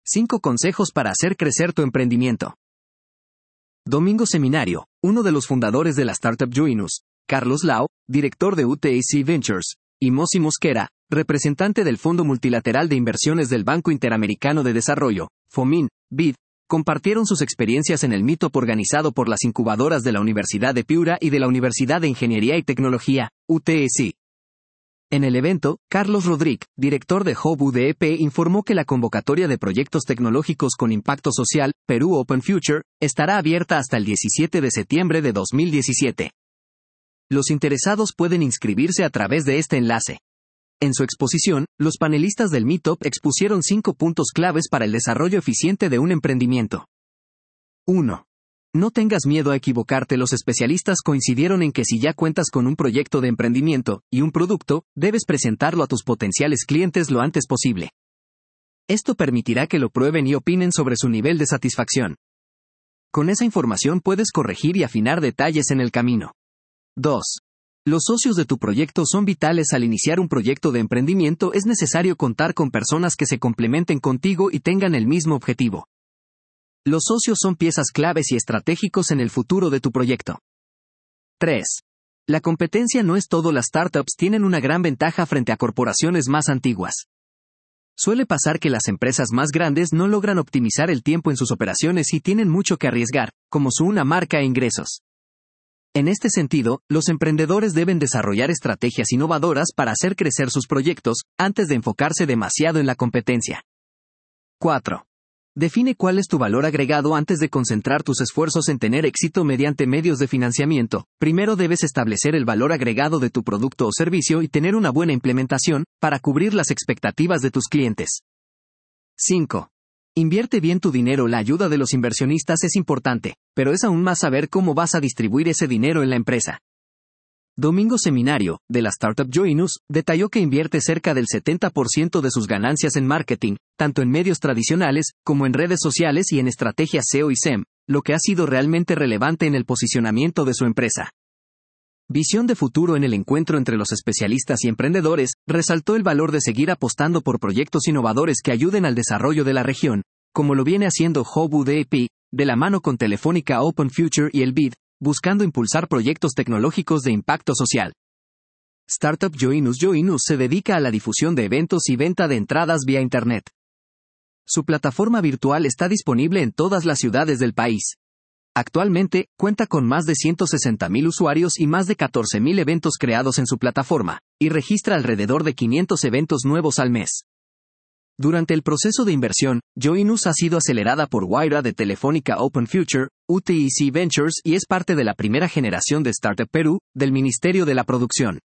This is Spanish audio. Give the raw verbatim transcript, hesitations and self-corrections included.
cinco consejos para hacer crecer tu emprendimiento. Domingo Seminario, uno de los fundadores de la startup Joinus, Carlos Lau, director de U T A C Ventures, y Mosi Mosquera, representante del Fondo Multilateral de Inversiones del Banco Interamericano de Desarrollo, FOMIN, B I D, compartieron sus experiencias en el meetup organizado por las incubadoras de la Universidad de Piura y de la Universidad de Ingeniería y Tecnología, U T A C. En el evento, Carlos Rodríguez, director de Hub U D E P, informó que la convocatoria de proyectos tecnológicos con impacto social, Perú Open Future, estará abierta hasta el diecisiete de septiembre de dos mil diecisiete. Los interesados pueden inscribirse a través de este enlace. En su exposición, los panelistas del Meetup expusieron cinco puntos claves para el desarrollo eficiente de un emprendimiento. uno. No tengas miedo a equivocarte. Los especialistas coincidieron en que si ya cuentas con un proyecto de emprendimiento y un producto, debes presentarlo a tus potenciales clientes lo antes posible. Esto permitirá que lo prueben y opinen sobre su nivel de satisfacción. Con esa información puedes corregir y afinar detalles en el camino. dos. Los socios de tu proyecto son vitales. Al iniciar un proyecto de emprendimiento es necesario contar con personas que se complementen contigo y tengan el mismo objetivo. Los socios son piezas claves y estratégicos en el futuro de tu proyecto. tres. La competencia no es todo. Las startups tienen una gran ventaja frente a corporaciones más antiguas. Suele pasar que las empresas más grandes no logran optimizar el tiempo en sus operaciones y tienen mucho que arriesgar, como su una marca e ingresos. En este sentido, los emprendedores deben desarrollar estrategias innovadoras para hacer crecer sus proyectos, antes de enfocarse demasiado en la competencia. cuatro. Define cuál es tu valor agregado antes de concentrar tus esfuerzos en tener éxito mediante medios de financiamiento. Primero debes establecer el valor agregado de tu producto o servicio y tener una buena implementación, para cubrir las expectativas de tus clientes. cinco. Invierte bien tu dinero. La ayuda de los inversionistas es importante, pero es aún más saber cómo vas a distribuir ese dinero en la empresa. Domingo Seminario, de la startup Joinus, detalló que invierte cerca del setenta por ciento de sus ganancias en marketing, tanto en medios tradicionales, como en redes sociales y en estrategias S E O y S E M, lo que ha sido realmente relevante en el posicionamiento de su empresa. Visión de futuro. En el encuentro entre los especialistas y emprendedores, resaltó el valor de seguir apostando por proyectos innovadores que ayuden al desarrollo de la región, como lo viene haciendo Hub U D E P, de la mano con Telefónica Open Future y el B I D, buscando impulsar proyectos tecnológicos de impacto social. Startup Joinus Joinus se dedica a la difusión de eventos y venta de entradas vía Internet. Su plataforma virtual está disponible en todas las ciudades del país. Actualmente, cuenta con más de ciento sesenta mil usuarios y más de catorce mil eventos creados en su plataforma, y registra alrededor de quinientos eventos nuevos al mes. Durante el proceso de inversión, Joinus ha sido acelerada por Wayra de Telefónica Open Future, U T A C Ventures y es parte de la primera generación de Startup Perú, del Ministerio de la Producción.